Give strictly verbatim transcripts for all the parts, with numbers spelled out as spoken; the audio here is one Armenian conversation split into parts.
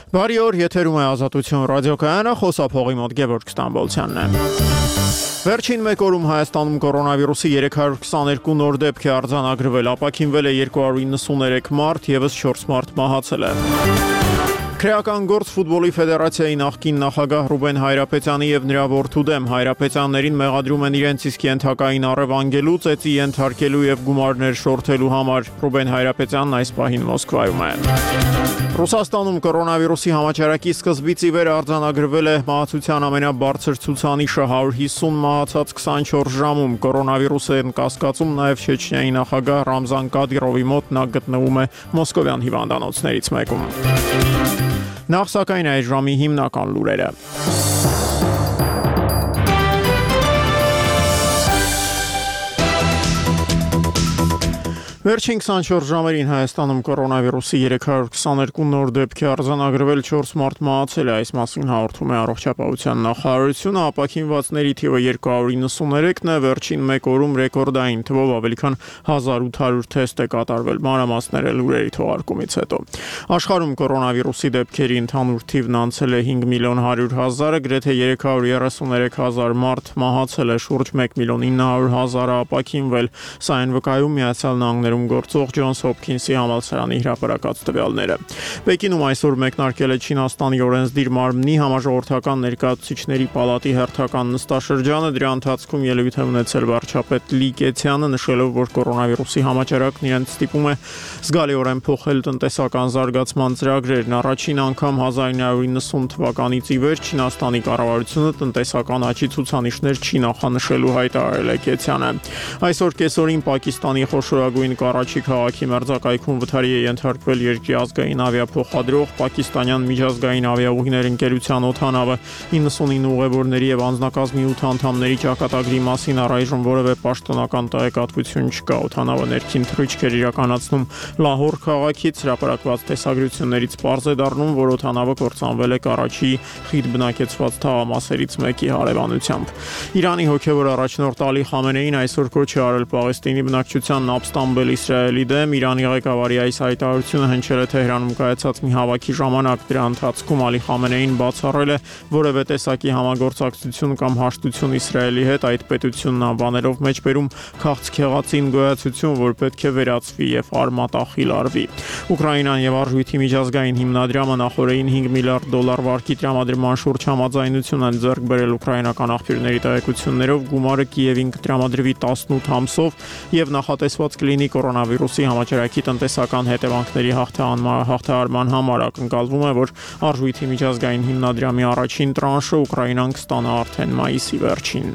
Բարի օր, եթերում է Ազատություն ռադիոկայանը, խոսափողի մոտ Գևորգ Ստամբոլցյանն է։ Վերջին մեկ օրում Հայաստանում կորոնավիրուսի երեք հարյուր քսաներկու նոր դեպք է արձանագրվել, ապաքինվել է երկու հարյուր իննսուններեք մարդ, ևս չորս մարդ մահացել է։ Քրեական գործ ֆուտբոլի ֆեդերացիայի նախկին նախագահ Ռուբեն Հայրապետյանի եւ նրա որդու դեմ Հայրապետյաններին մեղադրում են իրենց իսկ ենթակային առևանգելու, ծեծի ենթարկելու եւ գումարներ շորթելու համար։ Ռուբեն Հայրապետյանն այս պահին Մոսկվայում է։ Ռուսաստանում կորոնավիրուսի համաճարակի սկզբից ի վեր արձանագրվել է մահացության ամենաբարձր ցուցանիշը հարյուր հիսուն մահացած քսանչորս ժամում։ Կորոնավիրուսը կասկածում նաև Չեչնիայի նախագահ Ռամզան Կադիրովի մոտ նա գտնվում է մոսկովյան հիվանդանոցներից մեկում։ Նախ սակայն այս ժամի հիմնական լուրերը։ Վերջին քսանչորս ժամերին Հայաստանում կորոնավիրուսի երեք հարյուր քսաներկու նոր դեպք է արձանագրվել, չորս մարդ մահացել է, այս մասին հաղորդում է Առողջապահության նախարարությունը, ապաքինվածների թիվը երկու հարյուր իննսուններեքն է, վերջին մեկ օրում ռեկորդային թվով ավելի քան հազար ութ հարյուր թեստ է կատարվել, մանրամասները լուրերի թողարկումից հետո։ Աշխարհում կորոնավիրուսի դեպքերի ընդհանուր թիվն անցել է հինգ միլիոն հարյուր հազարը, գրեթե երեք հարյուր երեսուններեք հազար մարդ մահացել է, շուրջ մեկ միլիոն ինը հարյուր հազարը ապաքինվել, սա այն վկայում Միացյալ Նահանգներում գործող Ջոնս Հոփքինսի համալսարանի հրապարակած տվյալները։ Պեկինում այսօր մեկնարկել է Չինաստանի օրենսդիր մարմնի համաժողովրդական ներկայացուցիչների պալատի հերթական նստաշրջանը, դրա ընթացքում ելույթ է ունեցել վարչապետ Լի Կեցյանը, նշելով, որ կորոնավիրուսի համաճարակն իրենց ստիպում է զգալիորեն փոխել տնտեսական զարգացման ծրագրերն։ Առաջին անգամ հազար ինը հարյուր իննսուն թվականից ի վեր Չինաստանի կառավարությունը տնտեսական աճի ցուցանիշներ չի նախանշելու, հայտարարել է Կեցյանը։ Այսօր կեսօրին Պակիստանի խոշորագույն Կարաչի քաղաքի մերձակայքում վթարի է ենթարկվել երկրի ազգային ավիափոխադրող Պակիստանյան միջազգային ավիաուղիներ ընկերության օդանավը, իննսունինը ուղևորների եւ անձնակազմի ութ անդամների ճակատագրի մասին առայժմ որևէ պաշտոնական տեղեկատվություն չկա։ Օդանավը ներքին թռիչք էր իրականացնում Լահոր քաղաքից, հրապարակված տեսագրություններից պարզ է դառնում, որ օդանավը կործանվել է Կարաչիի խիտ բնակեցված թաղամասերից մեկի հարևանությամբ։ Իրանի հոգևոր առաջնորդ Ալի Խամենեին այսօր կոչ է արել Պաղեստինի բնակչությանն ապստամբել Իսրայելի դեմ, Իրանի ղեկավարի այս հայտարարությունը հնչել է Թեհրանում կայացած մի հավաքի ժամանակ, դրա ընթացքում Ալի Խամենեին բացառել է որևէ տեսակի համագործակցություն կամ հաշտություն Իսրայելի հետ, այդ պետությունն անվանելով մեջբերում քաղցկեղածին գոյացություն, որ պետք է վերացվի եւ արմատախիլ արվի։ Ուկրաինան եւ Արժույթի միջազգային հիմնադրամը նախորդին հինգ միլիարդ դոլար վարկի տրամադրման շուրջ համաձայնություն են ձեռք բերել ուկրաինական աղբյուրների տեղեկություններով, գումարը Կիևին կտրամադրվի տասնութ ամսով եւ նախատեսված կլինի կորոնավիրուսի համաճարակի տնտեսական հետևանքների հաղթահարման համար։ Ակնկալվում է, որ Արժույթի միջազգային հիմնադրամի առաջին տրանշը Ուկրաինան կստանա արդեն մայիսի վերջին։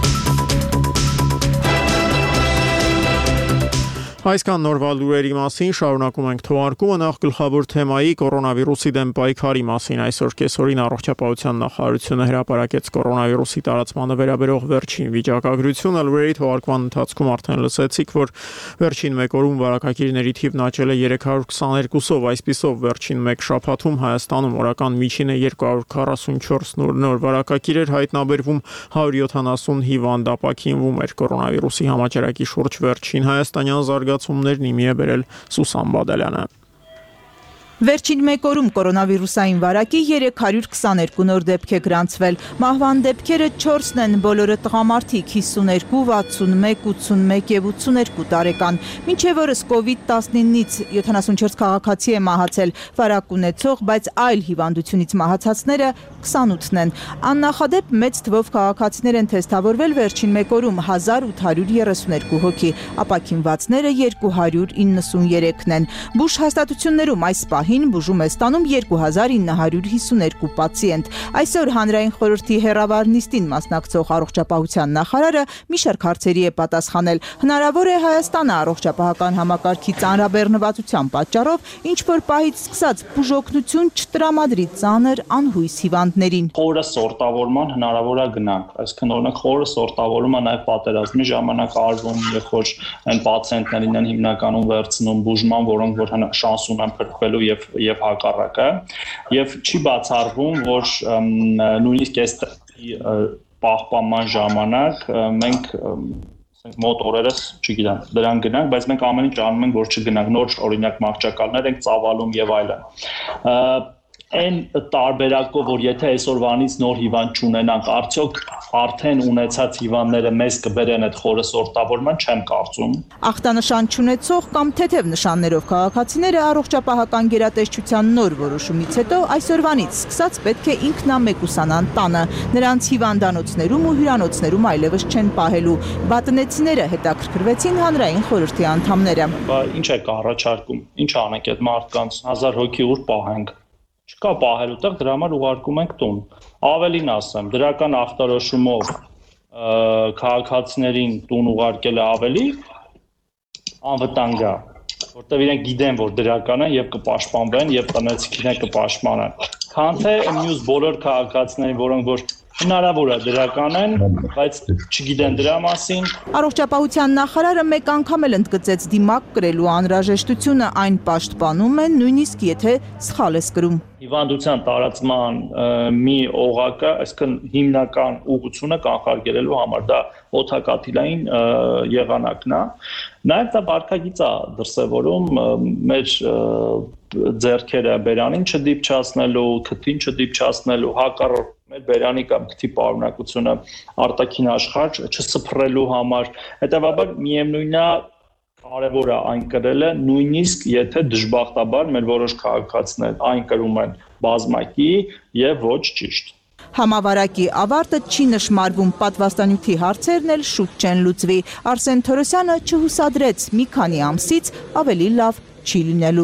Այսքան նորվա լուրերի մասին շարունակում ենք թողարկումը, նախ գլխավոր թեմայի կորոնավիրուսի դեմ պայքարի մասին։ Այսօր կեսօրին Առողջապահության նախարարությունը հրապարակեց կորոնավիրուսի տարածմանը վերաբերող վերջին վիճակագրությունը։ Լուրերի թողարկման ընթացքում արդեն լսեցիք, որ վերջին մեկ օրում վարակագիրների թիվն աճել է երեք հարյուր քսաներկուսով, այսպիսով վերջին մեկ շաբաթում Հայաստանում օրական միջինը երկու հարյուր քառասունչորս նոր վարակագիր էր հայտնաբերվում, հարյուր յոթանասուն հիվանդ ապաքինվում էր կորոնավիրուսի համաճարակի շուրջ վերջին հայաստանյան զարգացումներն իմի է բերել Սուսան Բադալյանը։ Վերջին մեկ օրում կորոնավիրուսային վարակի երեք հարյուր քսաներկու նոր դեպք է գրանցվել։ Մահվան դեպքերը չորսն են, բոլորը տղամարդիկ, հիսուներկու, վաթսունմեկ, ութսունմեկ եւ ութսուներկու տարեկան։ Մինչև օրս կովիդ տասնինից յոթանասունչորս քաղաքացի է մահացել, վարակ ունեցող, բայց այլ հիվանդությունից մահացածները քսանութն են։ Աննախադեպ մեծ թվով քաղաքացիներ են թեստավորվել վերջին մեկ օրում հազար ութ հարյուր երեսուներկու հոգի, ապաքինվածները երկու հարյուր իննսուներեքն են։ Բուժ հաստատություններում այս պահին բուժում է ստանում երկու հազար ինը հարյուր հիսուներկու պացիենտ։ Այսօր հանրային խորհրդի հեռավար նիստին մասնակցող առողջապահության նախարարը մի շարք հարցերի է պատասխանել։ Հնարավոր է Հայաստանը առողջապահական համակարգի ծանրաբեռնվածության պատճառով ինչ որ պահից սկսած բուժօգնություն չտրամադրի ծանր անհույս հիվանդներին։ Խորը սորտավորման հնարավոր է գնանք, այսինքն օրինակ խորը սորտավորումը նաև պատերազմի ժամանակ արվում, երբ որ այն պացիենտներին են հիմնականում վերցնում բուժման, որոնք որ շանս ունեն փրկվելու եւ եւ հակառակը, եւ չի բացառվում, որ նույնիսկ այս պահպանման ժամանակ մենք մոտ օրերս, չգիտեմ, դրան գնանք, բայց մենք ամեն ինչ անում ենք, որ չգնանք, նոր օրինակ մահճակալներ ենք ծավալում եւ այլն։ Այն տարբերակով, որ եթե այսօրվանից նոր հիվանդ չունենանք, արդյոք արդեն ունեցած հիվանդները մեզ կբերեն այդ խորը սորտավորման, չեմ կարծում։ Ախտանշան չունեցող կամ թեթև նշաններով քաղաքացիները առողջապահական գերատեսչության նոր որոշումից հետո այսօրվանից սկսած պետք է ինքնամեկուսանան տանը։ Նրանց հիվանդանոցներում ու հյուրանոցներում այլևս չեն պահելու։ Բատնեցիները հետաքրքրվեցին հանրային խորհրդի անդամները։ Բա ինչ եք առաջարկում։ Ինչ անենք այդ մարդկանց հազար հոգի ուր պահենք։ Չկա պահելու տեղ, դրա համար ուղարկում ենք տուն։ Ավելին ասեմ, դրական ախտորոշումով քաղաքացիներին տուն ուղարկելը ավելի անվտանգ է, որտեղ իրենք գիտեն, որ դրական է եւ կպաշտպանվեն եւ տնեցիքները կպաշտպանեն։ Քան թե մյուս բոլոր քաղաքացիներին, որոնք որ հնարավոր է դրական են, բայց չգիտեն դրա մասին։ Առողջապահության նախարարը մեկ անգամ էլ ընդգծեց դիմակ կրելու անհրաժեշտությունը, այն պաշտպանում են, նույնիսկ եթե սխալ է կրում։ Հիվանդության տարածման մի օղակը, այսինքն հիմնական ուղղությունը կանխարգելելու համար դա օդակաթիլային եղանակն է։ Նաև դա վարքագիծ է դրսևորում մեր ձեռքերը բերանին չդիպչացնելու, քթին չդիպչացնելու, հակառակ մեր բերանի կամ քթի պարունակությունը արտաքին աշխարհ չսփռելու համար։ Հետևաբար միևնույնն է կարևոր է այն կրելը, նույնիսկ եթե դժբախտաբար մեր որոշ քաղաքացիներ այն կրում են բազմակի եւ ոչ ճիշտ։ Համավարակի ավարտը չի նշмарվում, պատվաստանյութի հարցերն էլ շուտ չեն լուծվի։ Արսեն Թորոսյանը չհուսադրեց մի քանի ամսից ավելի լավ չի լինելու։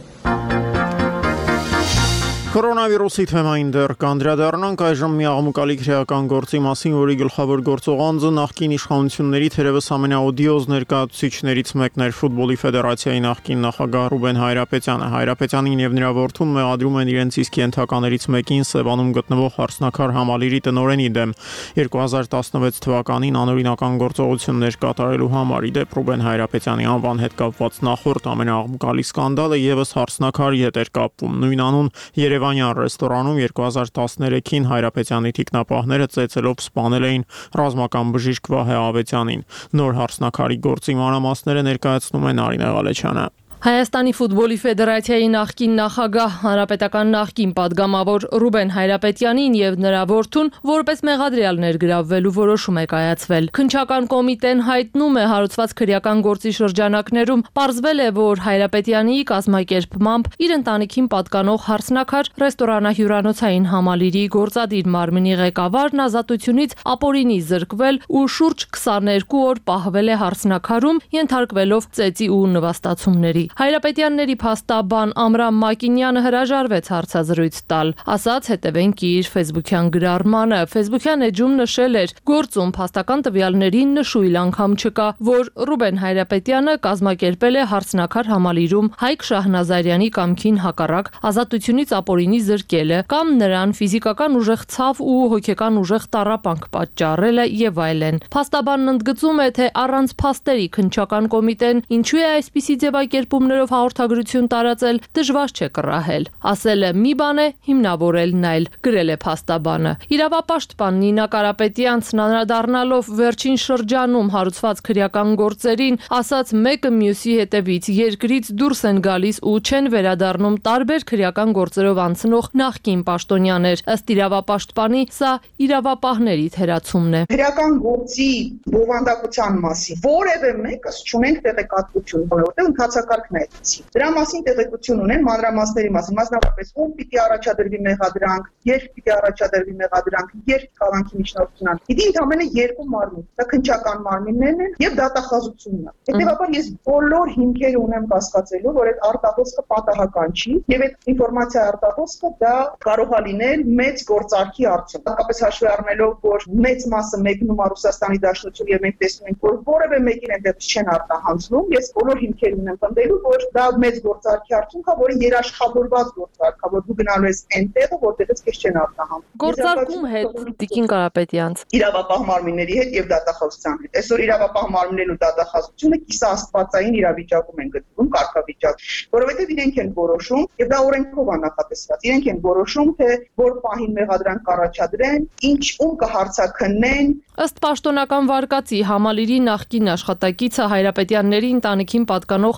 Կորոնավիրուսի թեմային դեռ կանդրադառնանք, այժմ մի աղմուկալի քրեական գործի մասին, որի գլխավոր գործող անձը նախկին իշխանությունների թերևս ամենաօդիոզ ներկայացուցիչներից մեկն էր ֆուտբոլի ֆեդերացիայի նախկին նախագահ Ռուբեն Հայրապետյանը։ Հայրապետյանին եւ նրա որդուն մեղադրում են իրենց իսկ ենթականերից մեկին Սևանում գտնվող Հարսնաքար համալիրի տնօրենի դեմ երկու հազար տասնվեց թվականին անօրինական գործողություններ կատարելու համար։ Իդեպ Ռուբեն Հայրապետյանի անվան հետ կապված նախորդ ամենաաղմուկալի սկանդալը եւս Հարսնաքարի հետ էր կապվում։ Նույն անուն Երևանյան ռեստորանում երկու հազար տասներեքին Հայրապետյանի թիկնապահները ծեծելով սպանել էին ռազմական բժիշկ Վահե Ավետյանին։ Նոր Հարսնաքարի գործի մանրամասները ներկայացնում է Նարինե Ղալեչյանը։ Հայաստանի ֆուտբոլի ֆեդերացիայի նախկին նախագահ, հանրապետական նախկին падգամավոր Ռուբեն Հայրապետյանին եւ նրա որդուն որպես մեղադրյալ ներգրավվելու որոշում է կայացվել։ Քննչական կոմիտեն հայտնում է հարուցված քրեական գործի շրջանակներում պարզվել է, որ Հայրապետյանի կազմակերպմամբ իր ընտանիքին պատկանող Հարսնաքար ռեստորանահյուրանոցային համալիրի գործադիր մարմնի ղեկավարն ազատությունից ապօրինի զրկվել ու շուրջ քսաներկու օր պահվել է Հարսնաքարում, ենթարկվելով ծեծի ու նվաստացումների։ Հայրապետյանների փաստաբան Ամրամ Մակինյանը հրաժարվեց հարցազրույց տալ, ասաց հետևենք իր ֆեյսբուքյան գրառմանը։ Ֆեյսբուքյան էջում նշել էր. գործում փաստական տվյալներին նշույլ անգամ չկա, որ Ռուբեն Հայրապետյանը կազմակերպել է Հարսնաքար համալիրում Հայկ Շահնազարյանի կամքին հակառակ ազատությունից ապօրինի զրկելը կամ նրան ֆիզիկական ուժեղ ցավ ու հոգեկան ուժեղ տառապանք պատճառելը եւ այլն։ Փաստաբանն ընդգծում է, թե առանց փաստերի քննչական կոմիտեն ինչու է այսպիսի ձևակերպում ով հաղորդագրություն տարածել դժվար չէ կռահել։ Ասել է մի բան է, հիմնավորելն այլ, գրել է փաստաբանը։ Իրավապաշտպան Նինա Կարապետյանցն անդրադառնալով վերջին շրջանում հարուցված քրեական գործերին, ասաց մեկը մյուսի հետևից երկրից դուրս են գալիս ու չեն վերադառնում տարբեր քրեական գործերով անցնող նախկին պաշտոնյաներ։ Ըստ իրավապաշտպանի, սա իրավապահների թերացումն է։ Քրեական գործի բովանդակության մասին որևէ մեկս չունենք տեղեկատվություն, որովհետև ընթացակարգ Դրա մասին տեղեկություն ունեն մանրամասների մասին, մասնավորապես ում պիտի առաջադրվի մեղադրանք, երբ պիտի առաջադրվի մեղադրանք, երբ կալանքի միջնորդությունն ան։ Իդի ընդամենը երկու մարմին, դա քննչական մարմիններն են եւ դատախազությունն է։ Հետեւաբար ես բոլոր հիմքերը ունեմ կասկածելու, որ այդ արտահոսքը պատահական չի եւ այդ ինֆորմացիա արտահոսքը դա կարող է լինել մեծ գործարքի արդյունք։ Հատկապես հաշվի առնելով, որ մեծ մասը մեկնում է Ռուսաստանի Դաշնություն եւ մենք տեսնում ենք, որ որևէ մեկին այնտեղից չեն արտահանձնում, ես բոլոր հիմքեր ունեմ պնդելու, որ դա մեծ գործարքի արդյունք է, որը երաշխավորված գործարք է, որ դու գնալու ես այնտեղը, որտեղից քեզ չեն արտահանում։ Գործարկում հետ Տիկին Կարապետյանց իրավապահ մարմինների հետ եւ դատախազության հետ։ Այսօր իրավապահ մարմիններն ու դատախազությունը կիսաստվածային իրավիճակում են գտնվում, կարգավիճակ, որովհետեւ իրենք են որոշում եւ դա օրենքով է նախատեսված։ Իրենք են որոշում, թե որ պահին մեղադրանք կառաջադրեն, ինչ ում կհարցաքննեն։ Ըստ պաշտոնական վարկածի համալիրի նախկին աշխատակիցը Հայրապետյանների ընտանիքին պատկանող հայկական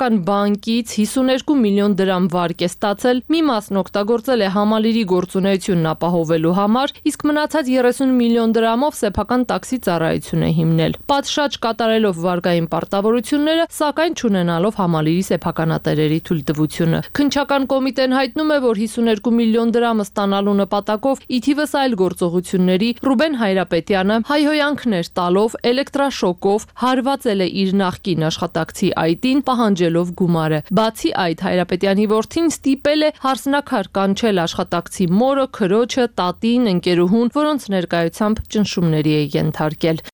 Հայկական բանկից հիսուներկու միլիոն դրամ վարկ է ստացել, մի մասն օգտագործել է համալիրի գործունեությունն ապահովելու համար, իսկ մնացած երեսուն միլիոն դրամով սեփական տաքսի ծառայություն է հիմնել։ Պատշաճ կատարելով վարկային պարտավորությունները, սակայն չունենալով համալիրի սեփականատերերի թույլտվությունը։ Քննչական կոմիտեն հայտնում է, որ հիսուներկու միլիոն դրամը ստանալու նպատակով ի թիվս այլ գործողությունների Ռուբեն Հայրապետյանը հայհոյանքներ տալով էլեկտրաշոկով հարվածել է իր նախկին աշխատակցի այտին, պահանջելով գումարը։ Բացի այդ, Հայրապետյանի որդին ստիպել է հարսնաքար կանչել աշխատակցի մորը, քրոջը, տատին, ընկերուհուն, որոնց ներկայությամբ ճնշումների է ենթարկել։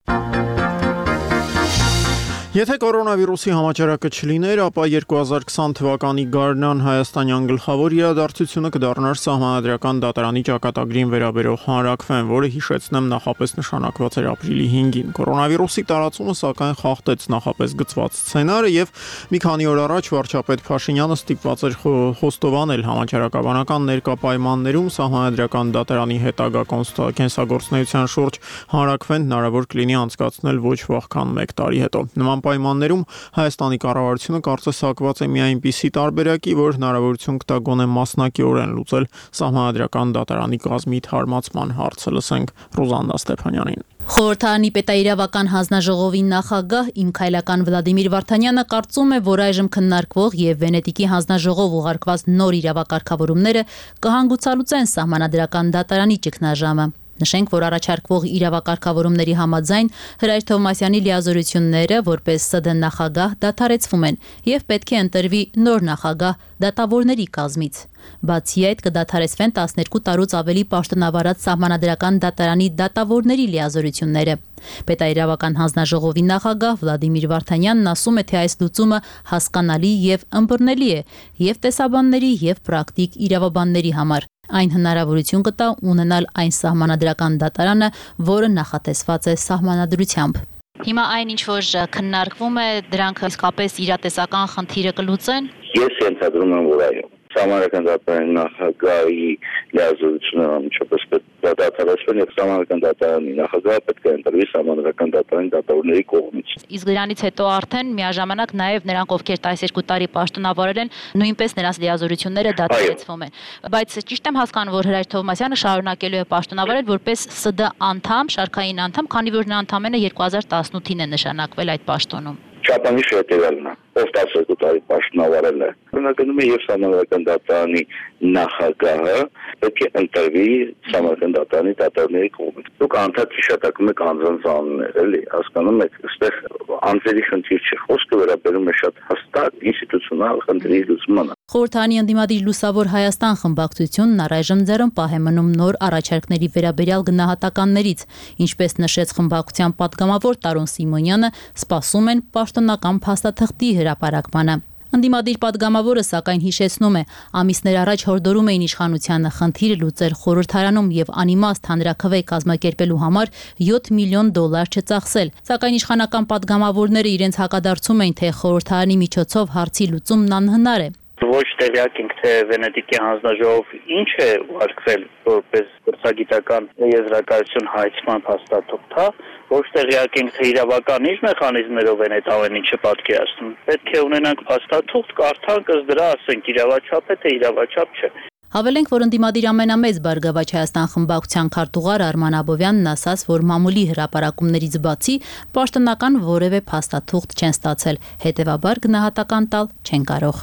Եթե կորոնավիրուսի համաճարակը չլիներ, ապա երկու հազար քսան թվականի գարնան հայաստանյան գլխավոր իրադարձությունը կդառնար սահմանադրական դատարանի ճակատագրին վերաբերող հանրաքվեն, որը հիշեցնեմ նախապես նշանակված էր ապրիլի հինգին։ Կորոնավիրուսի տարածումը սակայն խախտեց նախապես գծված սցենարը եւ մի քանի օր առաջ վարչապետ Փաշինյանը ստիպված էր խոստովանել համաճարակաբանական ներկա պայմաններում սահմանադրական դատարանի հետագա կենսագործունեության շուրջ հանրաքվեն հնարավոր կլինի անցկացնել ոչ վաղքան մեկ տարի հետո։ Նման պայմաններում Հայաստանի կառավարությունը կարծես հակված է մի այնպիսի տարբերակի, որ հնարավորություն կտա գոնե մասնակիորեն լուծել սահմանադրական դատարանի կազմի թարմացման հարցը։ Լսենք Ռուզաննա Ստեփանյանին։ Խորհրդարանի պետաիրավական հանձնաժողովի նախագահ Իմ Քայլական Վլադիմիր Վարդանյանը կարծում է, որ այժմ քննարկվող եւ Վենետիկի հանձնաժողով ուղարկված նոր իրավակարգավորումները կհանգուցալուծեն սահմանադրական դատարանի ճգնաժամը։ Նշենք, որ առաջարկվող իրավակարգավորումների համաձայն Հրայր Թովմասյանի լիազորությունները որպես ՍԴ նախագահ դադարեցվում են եւ պետք է ընտրվի նոր նախագահ դատավորների կազմից։ Բացի այդ, կդադարեցվեն տասներկու տարուց ավելի պաշտոնավարած սահմանադրական դատարանի դատավորների լիազորությունները։ Պետաիրավական հանձնաժողովի նախագահ Վլադիմիր Վարդանյանն ասում է, թե այս լուծումը հասկանալի եւ ըմբռնելի է եւ տեսաբանների եւ պրակտիկ իրավաբանների համար։ Այն հնարավորություն կտա ունենալ այն սահմանադրական դատարանը, որը նախատեսված է սահմանադրությամբ։ Հիմա այն ինչ որ քննարկվում է, դրանք իսկապես իրատեսական խնդիրը կլուծեն։ Ես ենթադրում եմ, որ այո, սահմանադրական դատարանի նախագահի լիազորությունը ամենից պետք է դադարեցվեն եւ սահմանադրական դատարանի նախագահը պետք է ընտրվի սահմանադրական դատարանի դատավորների կողմից։ Իսկ դրանից հետո արդեն միաժամանակ նաեւ նրանք, ովքեր տասներկու տարի պաշտոնավարել են, նույնպես նրանց լիազորությունները դադարեցվում են։ Բայց ճիշտ եմ հասկանում, որ Հրայր Թովմասյանը շարունակելու է պաշտոնավարել որպես ՍԴ անդամ, շարքային անդամ, քանի որ նա ընդամենը երկու հազար տասնութին է նշանակվել այդ պաշտոնում։ Չափանիշ հետևյալն է, ով տասներկու տարի պաշտոնավարել է, բնականում է եւ սահմանադրական դատարանի նախագահը պետք է ընտրվի սահմանադրական դատարանի դատավորների կողմից։ Դուք անդադ հիշատակում եք անձանց անուններ, էլի, հասկանում եք, այստեղ անձերի խնդիր չի, խոսքը վերաբերում է շատ հստակ ինստիտուցիոնալ խնդրի լուծմանը։ Խորհրդարանի ընդդիմադիր Լուսավոր Հայաստան խմբակցությունն առայժմ ձեռնպահ է մնում նոր առաջարկների վերաբերյալ գնահատականներից, ինչպես նշեց խմբակցության պատգամավոր Տարոն Սիմոնյանը, սպասում են պաշտոնական փաստաթղթի հրապարակմանը։ Ընդդիմադիր պատգամավորը սակայն հիշեցնում է, ամիսներ առաջ հորդորում էին իշխանությանը խնդիրը լուծել խորհրդարանում եւ անիմաստ հանրաքվե կազմակերպելու համար յոթ միլիոն դոլար չծախսել։ Սակայն իշխանական պատգամավորները իրենց հակադարձում էին, թե խորհրդարանի միջոցով հարցի լուծումն անհնար է։ Ոչ տեղյակ ենք, թե Վենետիկի հանձնաժողով ինչ է ուղարկվել որպես գործագիտական եզրակացություն հայցման փաստաթղթ, ոչ տեղյակ ենք, թե իրավական ինչ մեխանիզմներով են այդ ամեն ինչը պատկերացնում։ Պետք է ունենանք փաստաթուղթ, կարդանք, ըստ դրա ասենք իրավաչափ է, թե իրավաչափ չէ։ Հավելենք, որ ընդդիմադիր ամենամեծ Բարգավաճ Հայաստան խմբակցության քարտուղար Արման Աբովյանն ասաց, որ մամուլի հրապարակումներից բացի պաշտոնական որևէ փաստաթուղթ չեն ստացել, հետևաբար գնահատական տալ չեն կարող։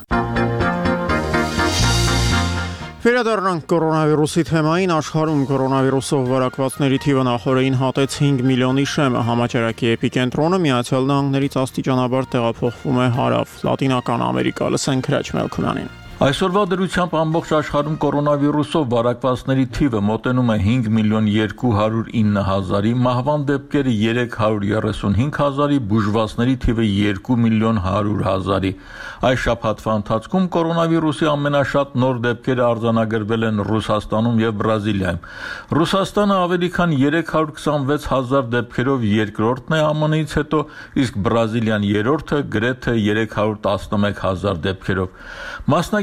Վերադառնանք կորոնավիրուսի թեմային, աշխարհում կորոնավիրուսով վարակվածների թիվը նախորդին հատեց հինգ միլիոնի շեմը, համաճարակի էպիկենտրոնը Միացյալ Նահանգներից աստիճանաբար տեղափոխվում է հարավ, Լատինական Ամերիկա, լսենք Քրաչ Մելքոնյանին։ Այսօրվա դրությամբ ամբողջ աշխարհում կորոնավիրուսով վարակվածների թիվը մոտենում է հինգ միլիոն երկու հարյուր ինը հազարի, մահվան դեպքերը երեք հարյուր երեսունհինգ հազարի, բուժվածների թիվը երկու միլիոն հարյուր հազարի։ Այս շաբաթվա ընթացքում կորոնավիրուսի ամենաշատ նոր դեպքերը արձանագրվել են Ռուսաստանում եւ Բրազիլիայում։ Ռուսաստանը ավելի քան երեք հարյուր քսանվեց հազար դեպքերով երկրորդն է ԱՄՆ -ից հետո, իսկ Բրազիլիան երրորդը գրեթե երեք հարյուր տասնմեկ հազար դեպքերով։ Մասնագետ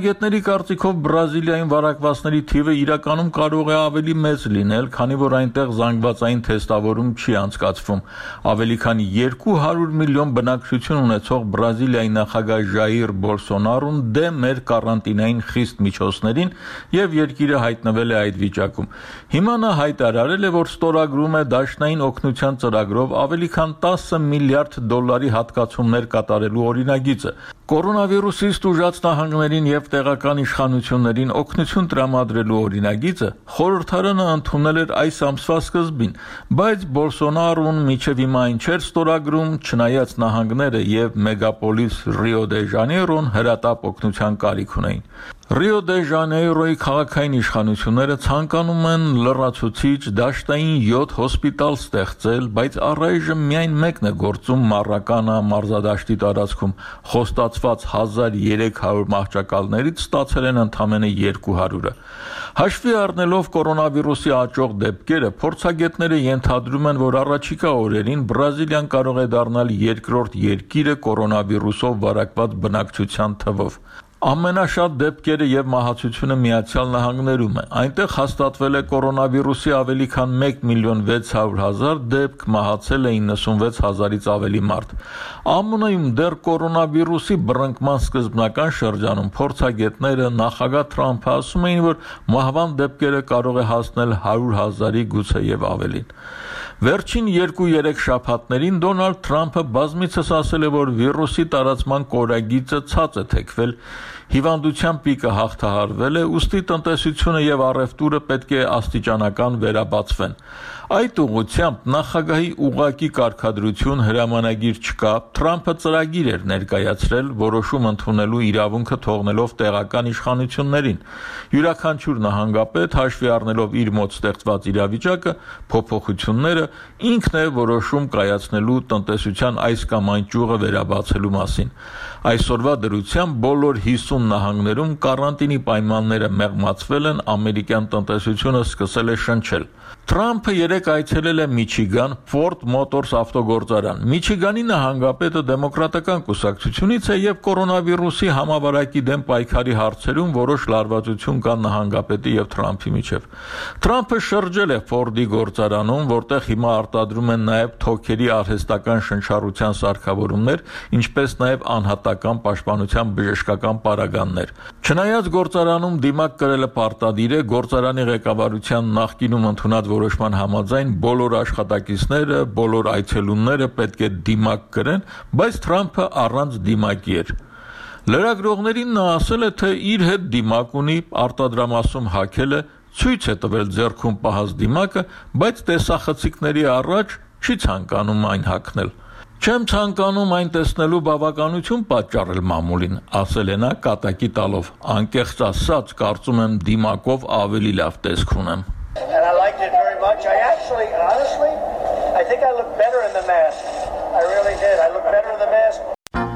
Փորձագետների կարծիքով Բրազիլիայում վարակվածների թիվը իրականում կարող է ավելի մեծ լինել, քանի որ այնտեղ զանգվածային թեստավորում չի անցկացվում։ Ավելի քան երկու հարյուր միլիոն բնակչություն ունեցող Բրազիլիայի նախագահ Ժայիր Բոլսոնարոն դեմ էր կարանտինային խիստ միջոցներին եւ երկիրը հայտնվել է այդ վիճակում։ Հիմա նա հայտարարել է, որ ստորագրում է դաշնային օգնության ծրագրով ավելի քան տասը միլիարդ դոլարի հատկացումներ կատարելու օրինագիծը։ Կորոնավիրուսից տուժած նահանգներին եւ տեղական իշխանություններին օգնություն տրամադրելու օրինագիծը խորհրդարանը ընդունել էր այս ամսվա սկզբին, բայց Բոլսոնարոն մինչև հիմա այն չէր ստորագրում, չնայած նահանգները եւ մեգապոլիս Ռիո դե Ժանեյրոն հրատապ օգնության կարիք ունեին։ Ռիո դե Ժանեյրոյի քաղաքային իշխանությունները ցանկանում են լրացուցիչ դաշտային յոթ հոսպիտալ ստեղծել, բայց առայժմ միայն մեկն է գործում Մարականա մարզադաշտի տարածքում։ Խոստացված հազար երեք հարյուր մահճակալներից ստացել են ընդամենը երկու հարյուրը։ Հաշվի առնելով կորոնավիրուսի աճող դեպքերը, փորձագետները ենթադրում են, որ առաջիկա օրերին Բրազիլիան կարող է դառնալ երկրորդ երկիրը կորոնավիրուսով վարակված բնակչության թվով։ Ամենաշատ դեպքերը եւ մահացությունը Միացյալ Նահանգներում է։ Այնտեղ հաստատվել է կորոնավիրուսի ավելի քան մեկ միլիոն վեց հարյուր հազար դեպք, մահացել է իննսունվեց հազարից ավելի մարդ։ ԱՄՆ-ում դեռ կորոնավիրուսի բռնկման սկզբնական շրջանում փորձագետները նախագահ Թրամփը ասում էին, որ մահվան դեպքերը կարող է հասնել հարյուր հազարի, գուցե եւ ավելին։ Վերջին երկու-երեք շաբաթներին Դոնալդ Թրամփը բազմիցս ասել է, որ վիրուսի տարածման կորագիծը ցած է թեքվել, հիվանդության պիկը հաղթահարվել է, ուստի տնտեսությունը եւ առևտուրը պետք է աստիճանական վերաբացվեն։ Այդ ուղղությամբ նախագահի ուղղակի կարգադրություն հրամանագիր չկա, Թրամփը ծրագիր էր ներկայացրել, որոշում ընդունելու իրավունքը թողնելով տեղական իշխանություններին։ Յուրաքանչյուր նահանգապետ հաշվի առնելով իր մոտ ստեղծված իրավիճակը, փոփոխությունները ինքն է որոշում կայացնելու տնտեսության այս կամ այն ճյուղը վերաբացելու մասին։ Այսօրվա դրությամբ բոլոր հիսուն նահանգներում կարանտինի պայմանները մեղմացվել են, ամերիկյան տնտեսությունը սկսել է շնչել։ Թրամփը երեկ այցելել է Միչիգան, Ford Motors ավտոգործարան։ Միչիգանի նահանգապետը դեմոկրատական կուսակցությունից է եւ կորոնավիրուսի համավարակի դեմ պայքարի հարցերում որոշ լարվածություն կա նահանգապետի եւ Թրամփի միջեւ։ Թրամփը շրջել է Ford-ի գործարանում, որտեղ հիմա արտադրում են նաեւ թոքերի արհեստական շնչառության սարքավորումներ, ինչպես նաեւ անհատական պաշտպանության բժշկական պարագաներ։ Չնայած գործարանում դիմակ կրելը պարտադիր է, գործարանի ղեկավարության նախկինում ընդունած որոշման համաձայն բոլոր աշխատակիցները, բոլոր այցելունները պետք է դիմակ կրեն, բայց Թրամփը առանց դիմակի էր։ Լրագրողներին նա ասել է, թե իր հետ դիմակ ունի, արտադրամասում հագել է, ցույց է տվել ձեռքում պահած դիմակը, բայց տեսախցիկների առաջ չի ցանկանում այն հագնել։ Չեմ ցանկանում այն տեսնելու բավականություն պատճառել մամուլին, ասել է նա կատակի տալով։ Անկեղծ ասած, կարծում եմ դիմակով ավելի լավ տեսք ունեմ։ And I liked it very much. I actually, honestly, I think I look better in the mask. I really did. I look better in the mask.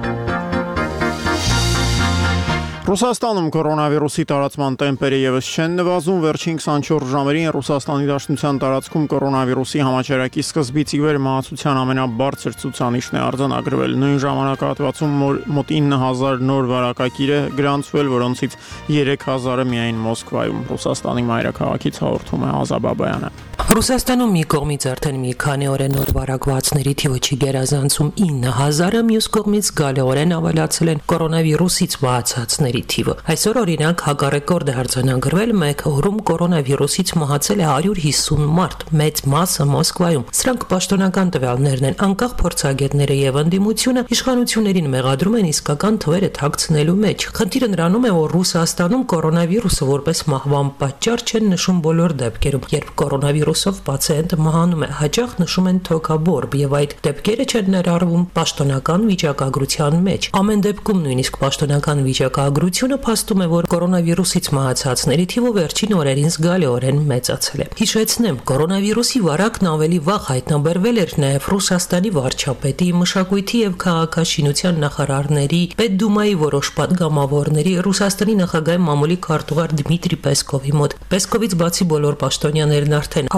Ռուսաստանում կորոնավիրուսի տարածման տեմպերը եւս չեն նվազում, վերջին քսանչորս ժամերին Ռուսաստանի Դաշնության տարածքում կորոնավիրուսի համաճարակի սկզբից ի վեր մահացության ամենաբարձր ցուցանիշն է արձանագրվել։ Նույն ժամանակահատվածում մոտ ինը հազար նոր վարակագիր է գրանցվել, որոնցից երեք հազարը միայն Մոսկվայում։ Ռուսաստանի մայրաքաղաքից հաղորդում է Ազա Բաբայանը։ Ռուսաստանում մի կողմից արդեն մի քանի օր է նոր վարակվածների թիվը չի գերազանցում ինը հազարը, մյուս կողմից գալիորեն ավելացել են կորոնավիրուսից մահացածների թիվը։ Այսօր օրինակ հակառեկորդ է արձանագրվել մեկ օրում կորոնավիրուսից մահացել է հարյուր հիսուն մարդ, մեծ մասը Մոսկվայում։ Սրանք պաշտոնական տվյալներն են, անկախ փորձագետները եւ ընդդիմությունը իշխանություններին մեղադրում են իսկական թվերը թաքցնելու մեջ։ Խնդիրը նրանում է, որ Ռուսաստանում կորոնավիրուսը որպես մահվան պատճառ չեն նշում բոլոր դեպքերում, երբ կորոնավիրուսով պացիենտը մահանում է, հաճախ նշում են թոքաբորբ եւ այդ դեպքերը չեն ներառվում պաշտոնական վիճակագրության մեջ։ Ամեն դեպքում նույնիսկ պաշտոնական վիճակագրությունը փաստում է, որ կորոնավիրուսից մահացածների թիվը վերջին օրերին զգալիորեն մեծացել է։ Հիշեցնեմ, կորոնավիրուսի վարակն ավելի վաղ հայտնաբերվել էր նաեւ Ռուսաստանի վարչապետի, մշակույթի եւ քաղաքաշինության նախարարների, Պետդումայի որոշ պատգամավորների, Ռուսաստանի նախագահի մամուլի քարտուղար Դմիտրի Պեսկովի մոտ։ Պեսկովից բացի բոլոր պաշտոնյաներն արդեն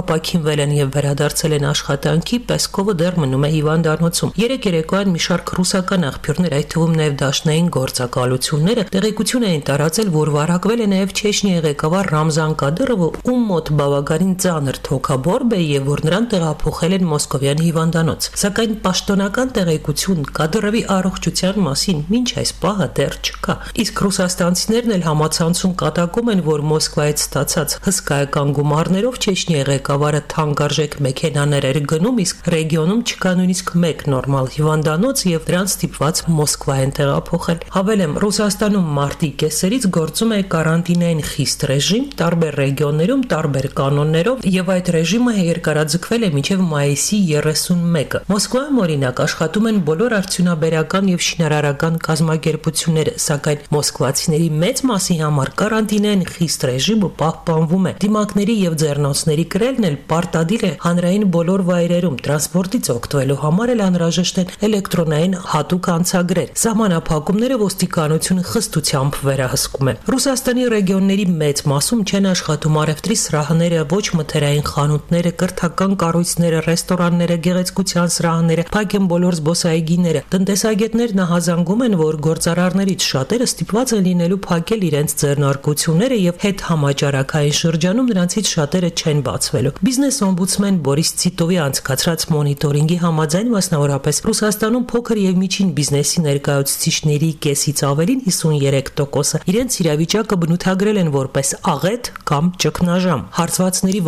ապաքինվել են եւ վերադարձել են աշխատանքի, Պեսկովը դեռ մնում է հիվանդանոցում։ Երեք երեկոյան մի շարք ռուսական աղբյուրներ, այդ թվում նաեւ դաշնային գործակալությունները, տեղեկություն էին տարածել, որ վարակվել է նաեւ Չեչնիայի ղեկավար Ռամզան Կադիրովը, ում մոտ բավականին ծանր թոքաբորբ է եւ որ նրան տեղափոխել են Մոսկովյան հիվանդանոց։ Սակայն պաշտոնական տեղեկություն Կադիրովի առողջության մասին մինչ այս պահը դեռ չկա։ Իսկ ռուսաստանցիներն էլ համացանցում կատակում են, որ Մոսկվայից ստացած հսկայական գումարներով Չեչնիայի ղեկավարը թանկարժեք մեքենաներ էր գնում, իսկ ռեգիոնում չկա նույնիսկ մեկ նորմալ հիվանդանոց եւ դրանց ստիպված Մոսկվա են տեղափոխել։ Հավելեմ, Ռուսաստանում մարտի կեսերից գործում է կարանտինային խիստ ռեժիմ, տարբեր ռեգիոններում տարբեր կանոններով եւ այդ ռեժիմը երկարաձգվել է մինչեւ մայիսի երեսունմեկը։ Մոսկվայում օրինակ աշխատում են բոլոր արդյունաբերական եւ շինարարական կազմակերպությունները, սակայն մոսկվացիների մեծ մասի համար կարանտինային խիստ ռեժիմը պահպանվում է։ Դիմակների եւ ձեռնոցների կրելն էլ պարտադիր է հանրային բոլոր վայրերում, տրանսպորտից օգտվելու համար էլ անհրաժեշտ են էլեկտրոնային հատուկ անցագրեր։ Սահմանափակումները ոստիկանությունը խստությամբ վերահսկում է։ Ռուսաստանի ռեգիոնների մեծ մասում չեն աշխատում առևտրի սրահները, ոչ մթերային խանութները, կրթական կառույցները, ռեստորանները, գեղեցկության սրահները, փակ են բոլոր զբոսայգիները։ Տնտեսագետներն ահազանգում են, որ գործարարներից շատերը ստիպված են լինելու փակել իրենց ձեռնարկությունները եւ հետ համաճարակային շրջանում նրանցից շատերը չեն բացվելու։ Բիզնես օմբուդսմեն Բորիս Ցիտովի անցկացրած մոնիտորինգի համաձայն մասնավորապես Ռուսաստանում փոքր եւ միջին բիզնեսի ներկայացուցիչների կեսից ավելին հիսուններեք տոկոսը իրենց իրավիճակը բնութագրել են որպես աղետ կամ ճգնաժամ։ Հարցվածների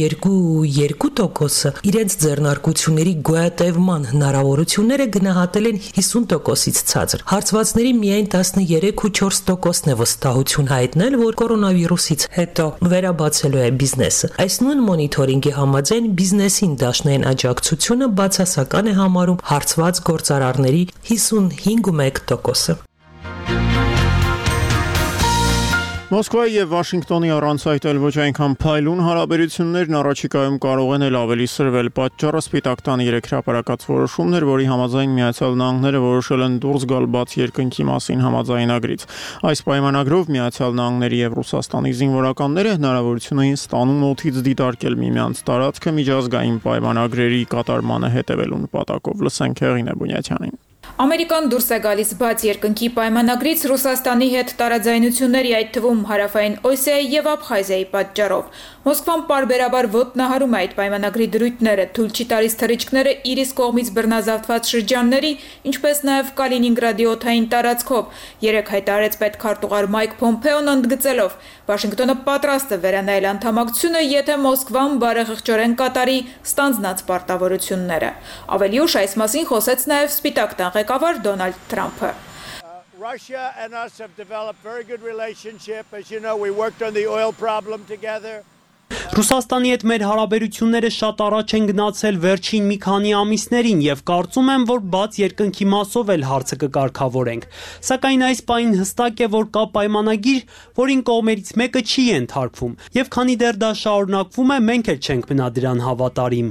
վաթսունյոթ տոկոսը իրենց ձեռնարկությունների գոյատևման հնարավորությունները գնահատել են հիսուն տոկոսից ցածր։ Հարցվածների միայն տասներեք ու չորս տոկոսն է վստահություն հայտնել, որ կորոնավիրուսից հետո վերաբացելու է բիզնեսը։ Այս նույն մոնիտորինգի համաձայն բիզնեսին դաշնային աջակցությունը բացասական է համարում հարցված գործարարների հիսունհինգ ու մեկ տոկոսը։ Մոսկվայի եւ Վաշինգտոնի առանց այդ էլ ոչ այնքան փայլուն հարաբերություններն առաջիկայում կարող են էլ ավելի սրվել։ Պատճառը Սպիտակ տան երեք հրապարակած որոշումն էր, որի համաձայն Միացյալ Նահանգները որոշել են դուրս գալ բաց երկնքի մասին համաձայնագրից։ Այս պայմանագրով Միացյալ Նահանգների եւ Ռուսաստանի զինվորականները հնարավորություն էին ստանում օդից դիտարկել միմյանց տարածքը միջազգային պայմանագրերի կատարմանը հետևելու նպատակով։ Լսենք Հեղինե Բունյաթյանին։ Ամերիկան դուրս է գալիս բաց երկնքի պայմանագրից Ռուսաստանի հետ տարաձայնությունների, այդ թվում Հարավային Օսիայի եւ Աբխազիայի պատճառով։ Մոսկվան պարբերաբար ոտնահարում է այդ պայմանագրի դրույթները, թույլ չի տալիս թռիչքները իր իսկ կողմից բռնազավթված շրջանների, ինչպես նաեւ Կալինինգրադի օդային տարածքով։ Երեք հայտարարեց պետքարտուղար Մայք Փոմփեոն ընդգծելով. Վաշինգտոնը պատրաստ է վերանայել անդամակցությունը, եթե Մոսկվան բարեխղճորեն կատարի ստանձնած պարտավորությունները։ Ավելի ուշ այս մասին խոսեց նաեւ Սպիտակ տան ղեկավար Դոնալդ Թրամփը։ Russia and us have developed very good relationship. As you know, we worked on the oil problem together. Ռուսաստանի հետ մեր հարաբերությունները շատ առաջ են գնացել վերջին մի քանի ամիսներին եւ կարծում եմ, որ բաց երկնքի մասով էլ հարցը կկարգավորենք։ Սակայն այս պահին հստակ է, որ կա պայմանագիր, որին կողմերից մեկը չի ենթարկվում, եւ քանի դեռ դա շարունակվում է, մենք էլ չենք մնա դրան հավատարիմ։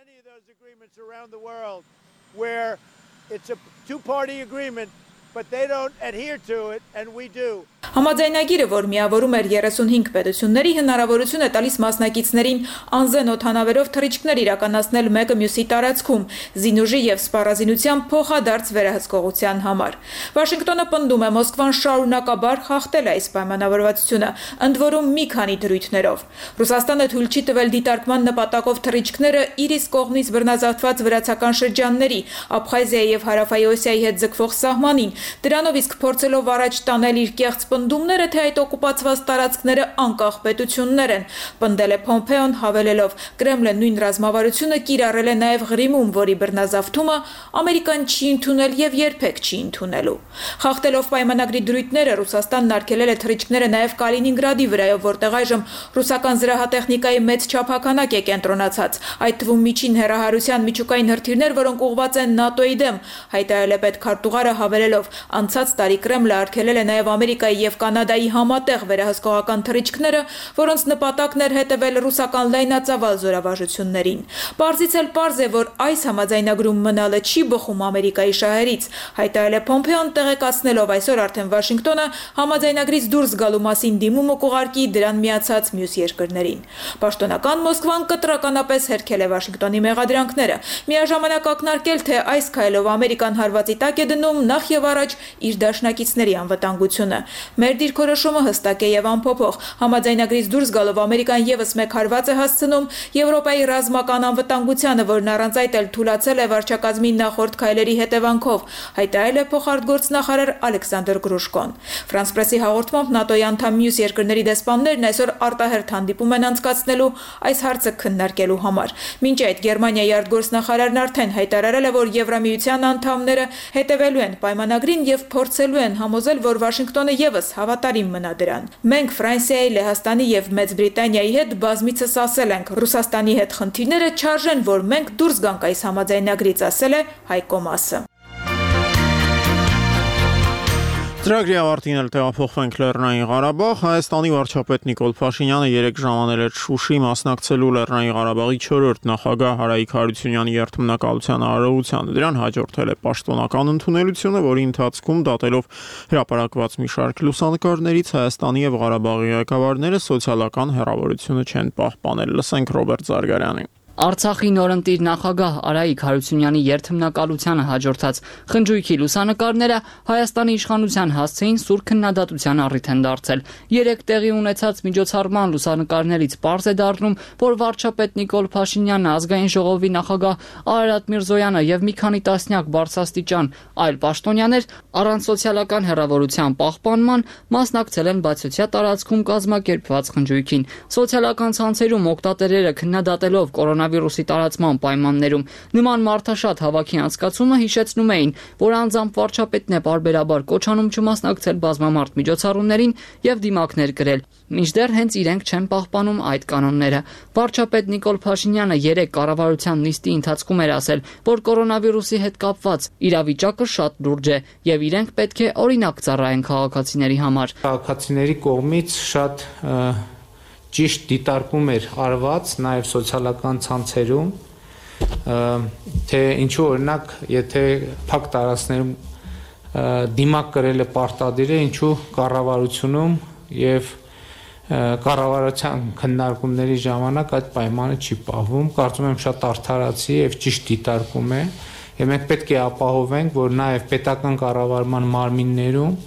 It's a two-party agreement, but they don't adhere to it, and we do. Համաձայնագիրը, որ միավորում էր երեսունհինգ պետությունների, հնարավորություն է տալիս մասնակիցներին անզեն օդանավերով թռիչքներ իրականացնել մեկը մյուսի տարածքում, զինուժի եւ սպառազինության փոխադարձ վերահսկողության համար։ Վաշինգտոնը պնդում է Մոսկվան շարունակաբար խախտել այս պայմանավորվածությունը, ընդ որում մի քանի դրույթներով։ Ռուսաստանը թույլ չի տվել դիտարկման նպատակով թռիչքները իր իսկ կողմից բռնազավթված վրացական շրջանների, Աբխազիայի եւ Հարավային Օսիայի հետ ձգվող սահմանին, դրանով իսկ փորձելով առաջ տանել իր կեղծ պնդումները, թե այդ օկուպացված տարածքները անկախ պետություններ են, պնդել է Փոմփեոն, հավելելով. Կրեմլը նույն ռազմավարությունը կիրառել է նաև Ղրիմում, որի բռնազավթումը Ամերիկան չի ընդունել եւ երբեք չի ընդունելու։ Խախտելով պայմանագրի դրույթները, Ռուսաստանն արգելել է թռիչքները նաև Կալինինգրադի վրայով, որտեղ այժմ ռուսական զրահատեխնիկայի մեծ չափականակ է կենտրոնացած, այդ թվում միջին հեռահարության միջուկային հրթիռներ, որոնք ուղղված են ՆԱՏՕ-ի դեմ, հայտարարել է պետքարտուղարը, հավելելով. Անցած տարի Կրեմլը արգելել է նաև Ամերիկայի եւ եւ Կանադայի համատեղ վերահսկողական թռիչքները, որոնց նպատակն էր հետևել ռուսական լայնածավալ զորավարժություններին։ Պարզից էլ պարզ է, որ այս համաձայնագրում մնալը չի բխում Ամերիկայի շահերից, հայտարարել է Փոմփեոն, տեղեկացնելով այսօր արդեն Վաշինգտոնը համաձայնագրից դուրս գալու մասին դիմումը կուղարկի դրան միացած մյուս երկրներին։ Պաշտոնական Մոսկվան կտրականապես հերքել է Վաշինգտոնի մեղադրանքները, միաժամանակ ակնարկել, թե այս քայլով Ամերիկան հարվածի տակ է դնում նախ եւ առաջ իր դաշնակիցների անվտանգությունը։ Մեր դիրքորոշումը հստակ է եւ անփոփոխ։ Համաձայնագրից դուրս գալով Ամերիկան եւս մեկ հարված է հասցնում Եվրոպայի ռազմական անվտանգությանը, որն առանց այդ էլ թուլացել է վարչակազմի նախորդ քայլերի հետևանքով, հայտարարել է փոխարտգործնախարար Ալեքսանդր Գրուշկոն։ Ֆրանս Պրեսի հաղորդմամբ ՆԱՏՕ-ի անդամ մյուս երկրների դեսպաններն այսօր արտահերթ հանդիպում են անցկացնելու այս հարցը քննարկելու համար։ Մինչ այդ Գերմանիայի արտգործնախարարն արդեն հայտարարել է, որ Եվրամիության անդամները հետևելու են պայմանագրին եւ փորձելու են համոզել, որ Վաշինգտոնը եւս հավատարիմ մնա դրան։ Մենք Ֆրանսիայի, Լեհաստանի եւ Մեծ Բրիտանիայի հետ բազմիցս ասել ենք, Ռուսաստանի հետ խնդիրները չարժեն, որ մենք դուրս գանք այս համաձայնագրից, ասել է Հայկո Մասը։ Ծրագրի ավարտին էլ տեղափոխվենք Լեռնային Ղարաբաղ։ Հայաստանի վարչապետ Նիկոլ Փաշինյանը երեկ ժամանել էր Շուշի մասնակցելու Լեռնային Ղարաբաղի չորրորդ նախագահ Հարայիկ Հարությունյանի երթմնակալության արարողությանը։ Դրան հաջորդել է պաշտոնական ընդունելությունը, որի ընթացքում դատելով հրապարակված մի շարք լուսանկարներից Հայաստանի եւ Ղարաբաղի ղեկավարները սոցիալական հեռավորությունը չեն պահպանել։ Լսենք Ռոբերտ Զարգարյանին։ Արցախի նորընտիր նախագահ Արայիկ Հարությունյանի երթմնակալությանը հաջորդած խնջույքի լուսանկարները Հայաստանի իշխանության հասցեին սուր քննադատության առիթ են դարձել։ Երեք տեղի ունեցած միջոցառման լուսանկարներից պարզ է դառնում, որ վարչապետ Նիկոլ Փաշինյանը, ազգային ժողովի նախագահ Արարատ Միրզոյանը եւ մի քանի տասնյակ բարձրաստիճան այլ պաշտոնյաներ առանց սոցիալական հեռավորության պահպանման մասնակցել են բացօթյա տարածքում կազմակերպված խնջույքին։ Սոցիալական ցանցերում օգտատերերը քննադատելով կորոնա վիրուսի տարածման պայմաններում նման մարդաշատ հավաքի անցկացումը հիշեցնում էին, որ անձամբ վարչապետն է բարբերաբար կոչանում չմասնակցել բազմամարդ միջոցառումներին եւ դիմակներ գրել, մինչդեռ հենց իրենք չեն պահպանում այդ կանոնները։ Վարչապետ Նիկոլ Փաշինյանը երեք կառավարության նիստի ընթացքում էր ասել, որ կորոնավիրուսի հետ կապված իրավիճակը շատ լուրջ է եւ իրենք պետք է օրինակ ծառայեն քաղաքացիների համար։ Քաղաքացիների կողմից շատ ճիշտ դիտարկում էր արված նաև սոցիալական ցանցերում, թե ինչու օրինակ, եթե փակ տարածքներում դիմակ կրելը պարտադիր է, ինչու կառավարությունում եւ կառավարության քննարկումների ժամանակ այդ պայմանը չի պահվում։ Կարծում եմ շատ արդարացի եւ ճիշտ դիտարկում է, եւ մենք պետք է ապահովենք, որ նաև պետական կառավարման մարմիններում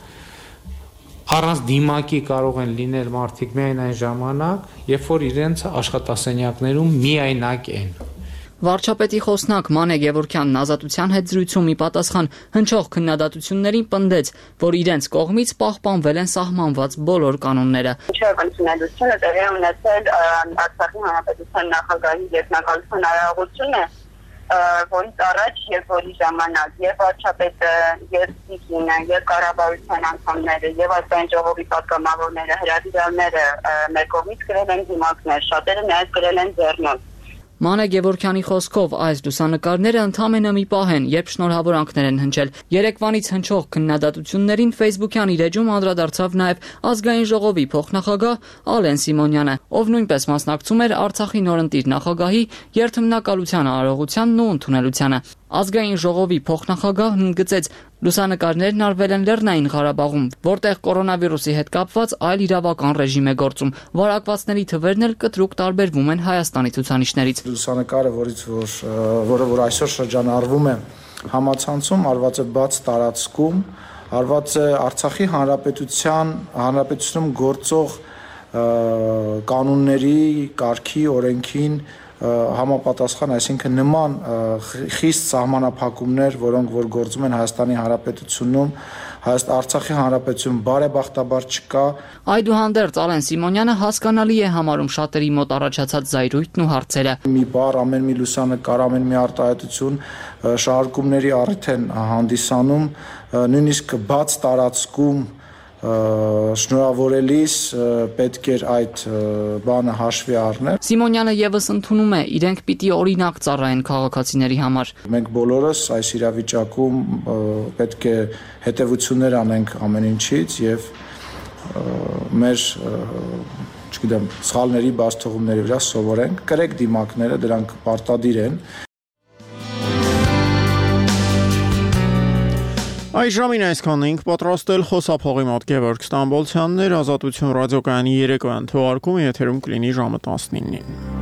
առանց դիմակի կարող են լինել մարդիկ միայն այն ժամանակ, երբ որ իրենց աշխատասենյակներում միայնակ են։ Վարչապետի խոսնակ Մանե Գևորգյանն ազատության հետ զրույցում ի պատասխան հնչող քննադատություններին պնդեց, որ իրենց կողմից պահպանվել են սահմանված բոլոր կանոնները։ Ինչու տեղի ունեցել Արցախի հանրապետության նախագահի երթմնակալության արարողությունը, որից առաջ եւ որի ժամանակ եւ վարչապետը եւ Սիգինը եւ կառավարության անդամները եւ ազգային ժողովի պատգամավորները հրավիրալները մեր կողմից գրել են դիմակներ, շատերը նաեւ գրել են ձեռնոց։ Մանե Գևորգյանի խոսքով այս լուսանկարները ընդամենը մի պահ են, երբ շնորհավորանքներ են հնչել։ Երեկվանից հնչող քննադատություններին Facebook-յան իր էջում անդրադարձավ նաև ազգային ժողովի փոխնախագահ Ալեն Սիմոնյանը, ով նույնպես մասնակցում էր Արցախի նորընտիր նախագահի երթմնակալության արարողությանն ու ընդունելությանը։ Ազգային ժողովի փոխնախագահն ընդգծեց, լուսանկարներն արվել են Լեռնային Ղարաբաղում, որտեղ կորոնավիրուսի հետ կապված այլ իրավական ռեժիմ է գործում։ Վարակվածների թվերն էլ կտրուկ տարբերվում են Հայաստանի ցուցանիշներից։ Լուսանկարը, որից որ որը որ այսօր շրջանառվում է համացանցում, արված է բաց տարածքում, արված է Արցախի հանրապետության հանրապետությունում գործող կանոնների, կարգի, օրենքին համապատասխան, այսինքն նման խիստ սահմանափակումներ, որոնք որ գործում են Հայաստանի Հանրապետությունում, Արցախի Հանրապետությունում բարեբախտաբար չկա։ Այդուհանդերձ Ալեն Սիմոնյանը հասկանալի է համարում շատերի մոտ առաջացած զայրույթն ու հարցերը։ Մի բառ, ամեն մի լուսանկար, ամեն մի արտահայտություն շարժումների առիթ են հանդիսանում, նույնիսկ բաց տարածքում շնորհավորելիս պետք էր այդ բանը հաշվի առնել։ Սիմոնյանը եւս ընդունում է, իրենք պիտի օրինակ ծառայեն քաղաքացիների համար։ Մենք բոլորս այս իրավիճակում պետք է հետևություններ անենք ամեն ինչից եւ մեր չգիտեմ, սխալների բացթողումների վրա սովորենք, կրեք դիմակները, դրանք պարտադիր են։ Այս ժամին այսքանն ենք պատրաստել խոսափողի մոտ Գևորգ Ստամբոլցյանն էր, Ազատություն ռադիոկայանի երեկոյան թողարկումը եթերում կլինի ժամը տասնինին։